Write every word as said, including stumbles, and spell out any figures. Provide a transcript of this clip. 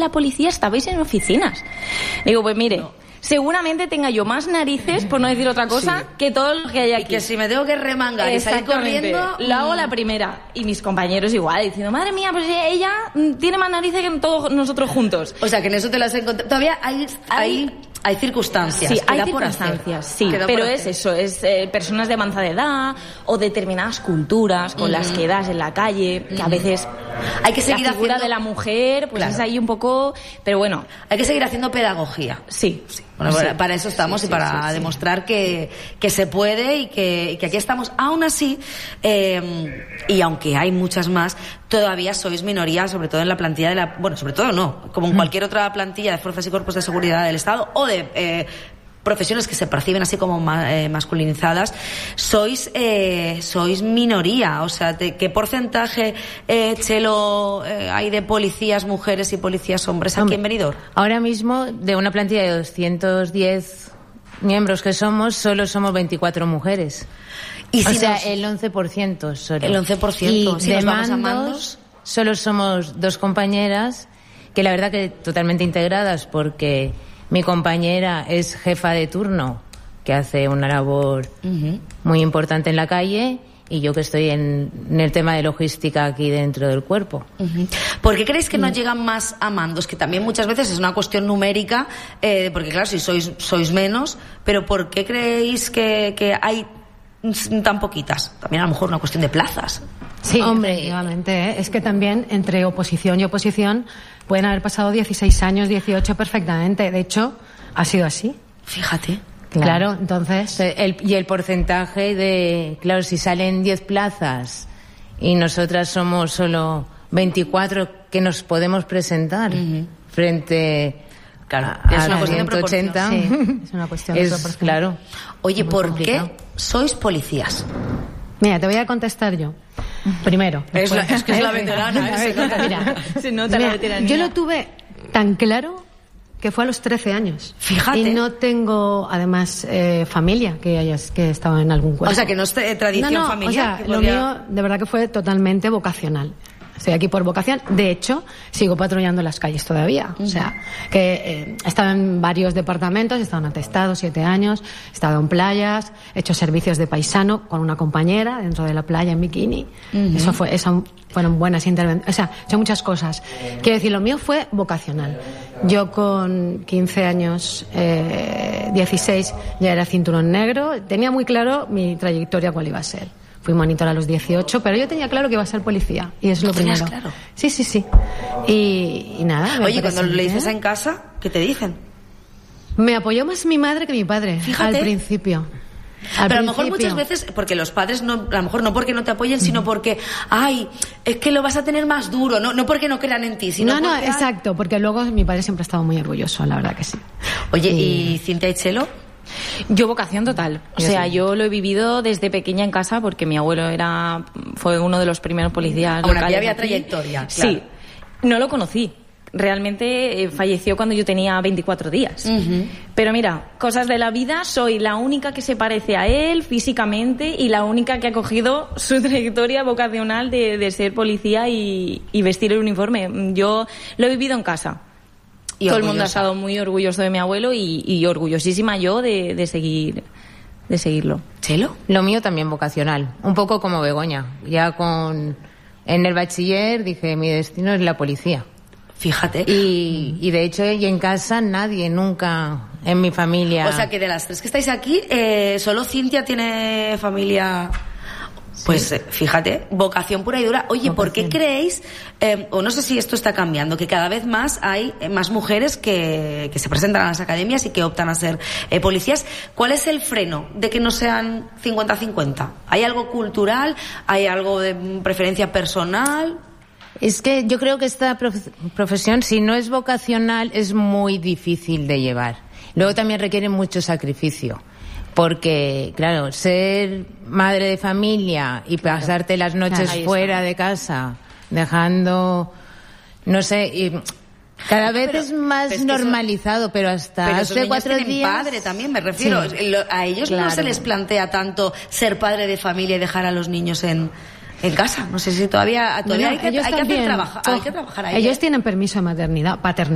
la policía estabais en oficinas. Digo, pues mire... No. Seguramente tenga yo más narices, por no decir otra cosa, sí. que todo lo que hay aquí. Y que si me tengo que remangar y salir corriendo... Lo hago la primera. Y mis compañeros igual, diciendo, madre mía, pues ella tiene más narices que todos nosotros juntos. O sea, que en eso te las he encontrado. Todavía hay... hay... Hay circunstancias. Sí, hay circunstancias, sí, pero es eso, es eh, personas de avanzada edad o determinadas culturas con mm. las que das en la calle, que a veces hay que seguir la figura haciendo... de la mujer, pues claro. es ahí un poco, pero bueno. Hay que seguir haciendo pedagogía. Sí, sí. Bueno, sí. para eso estamos sí, sí, y para sí, sí, demostrar sí. Que, que se puede y que, y que aquí estamos. Aún así, eh, y aunque hay muchas más, todavía sois minoría, sobre todo en la plantilla de la... Bueno, sobre todo no, como en cualquier otra plantilla de fuerzas y cuerpos de seguridad del Estado o de... Eh, profesiones que se perciben así como ma, eh, masculinizadas, sois eh, sois minoría. O sea, de, ¿qué porcentaje, eh, Chelo, eh, hay de policías mujeres y policías hombres aquí en Benidorm? Ahora mismo, de una plantilla de doscientos diez miembros que somos, solo somos veinticuatro mujeres. ¿Y si o sea, nos... el once por ciento solo. El once por ciento. Y si de nos vamos mandos, a mandos, solo somos dos compañeras, que la verdad que totalmente integradas, porque mi compañera es jefa de turno, que hace una labor uh-huh. muy importante en la calle, y yo que estoy en, en el tema de logística aquí dentro del cuerpo. Uh-huh. ¿Por qué creéis que uh-huh. no llegan más a mandos? Que también muchas veces es una cuestión numérica, eh, porque claro, si sois sois menos, pero ¿por qué creéis que, que hay tan poquitas? También a lo mejor una cuestión de plazas. Sí, hombre, efectivamente, ¿eh? Es que también entre oposición y oposición pueden haber pasado dieciséis años, dieciocho perfectamente. De hecho, ha sido así. Fíjate. Claro, claro entonces... El, y el porcentaje de... Claro, si salen diez plazas y nosotras somos solo veinticuatro que nos podemos presentar uh-huh. frente... Claro, a, es una a cuestión de ochenta. Sí, es una cuestión de es, proporción. Claro. Oye, ¿por qué sois policías? Mira, te voy a contestar yo. Primero. Es, la, es que es la veterana. Se nota, mira, se nota mira, la veteranía. Yo lo tuve tan claro que fue a los trece años. Fíjate. Y no tengo, además, eh, familia que hayas que estaba en algún cuerpo. O sea, que no es eh, tradición no, no, familiar. O sea, que lo podría... mío, de verdad que fue totalmente vocacional. Estoy aquí por vocación. De hecho, sigo patrullando las calles todavía. Uh-huh. O sea, que eh, he estado en varios departamentos, he estado en atestado siete años, he estado en playas, he hecho servicios de paisano con una compañera dentro de la playa en bikini. Uh-huh. Eso fue, eso fueron buenas intervenciones. O sea, he hecho muchas cosas. Quiero decir, lo mío fue vocacional. Yo con quince años, eh, dieciséis, ya era cinturón negro. Tenía muy claro mi trayectoria cuál iba a ser. Fui monitor a los dieciocho, pero yo tenía claro que iba a ser policía. Y es lo primero. Claro. Sí, sí, sí. Y, y nada. Oye, cuando le dices en casa, ¿qué te dicen? Me apoyó más mi madre que mi padre. Fíjate. Al principio. Pero Al a lo principio. mejor muchas veces, porque los padres, no, a lo mejor no porque no te apoyen, sino porque, ay, es que lo vas a tener más duro, no, no porque no crean en ti, sino No, no, porque... exacto, porque luego mi padre siempre ha estado muy orgulloso, la verdad que sí. Oye, ¿y, y Cintia y Chelo? Yo vocación total. O sea, sí. yo lo he vivido desde pequeña en casa porque mi abuelo era fue uno de los primeros policías locales. Ahora, aquí había aquí. trayectoria. Claro. Sí, no lo conocí. Realmente eh, falleció cuando yo tenía veinticuatro días. Uh-huh. Pero mira, cosas de la vida, soy la única que se parece a él físicamente y la única que ha cogido su trayectoria vocacional de, de ser policía y, y vestir el uniforme. Yo lo he vivido en casa. Y todo orgullosa. El mundo ha estado muy orgulloso de mi abuelo y, y orgullosísima yo de, de seguir de seguirlo. ¿Chelo? Lo mío también vocacional, un poco como Begoña. Ya con en el bachiller dije, mi destino es la policía. Fíjate. Y, y de hecho, y en casa nadie, nunca, en mi familia. O sea que de las tres que estáis aquí, eh, solo Cintia tiene familia... Pues sí. Fíjate, vocación pura y dura. Oye, vocación. ¿Por qué creéis, eh, o no sé si esto está cambiando, que cada vez más hay más mujeres que, que se presentan a las academias y que optan a ser eh, policías? ¿Cuál es el freno de que no sean cincuenta cincuenta? ¿Hay algo cultural? ¿Hay algo de preferencia personal? Es que yo creo que esta prof- profesión, si no es vocacional, es muy difícil de llevar. Luego también requiere mucho sacrificio. Porque, claro, ser madre de familia y claro. pasarte las noches claro, fuera de casa, dejando, no sé, y cada vez pero, es más pero es normalizado, eso, pero hasta pero hace cuatro tienen días... padre también, me refiero. Sí. A ellos claro. no se les plantea tanto ser padre de familia y dejar a los niños en... en casa. No sé si todavía, todavía no, no, hay, que, hay, que hacer trabaja, hay que trabajar ahí. Ellos tienen permiso de maternidad, paternidad.